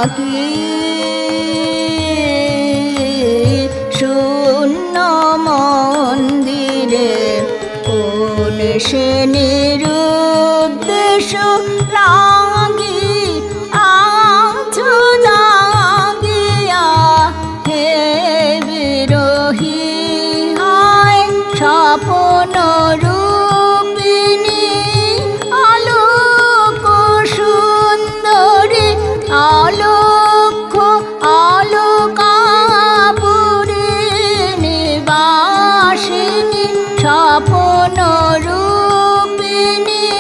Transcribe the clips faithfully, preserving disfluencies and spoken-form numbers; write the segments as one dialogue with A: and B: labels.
A: একাকী শূন্য মন্দিরে কোন সে নিরুদ্দেশ লাগি আছো জাগিয়া হে বিরহী হায় স্বপ্ন রূপিণী আলোক সুন্দরী আলোক আলোকাপুরী বাসিনী স্বপ্ন রূপিণী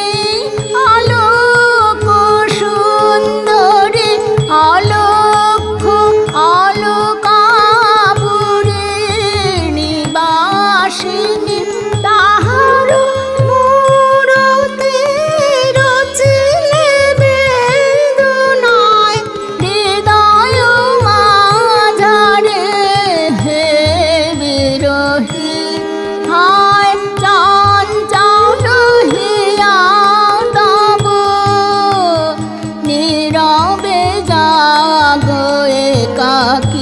A: আলোক সুন্দরী আলোক আলোকাপুরী বাসিনী তাহার মূরতি রচিলে বেদনায় হৃদয় মাঝারে হে বিরহী হায় চঞ্চল হিয়া তব নীরবে জাগ একাকী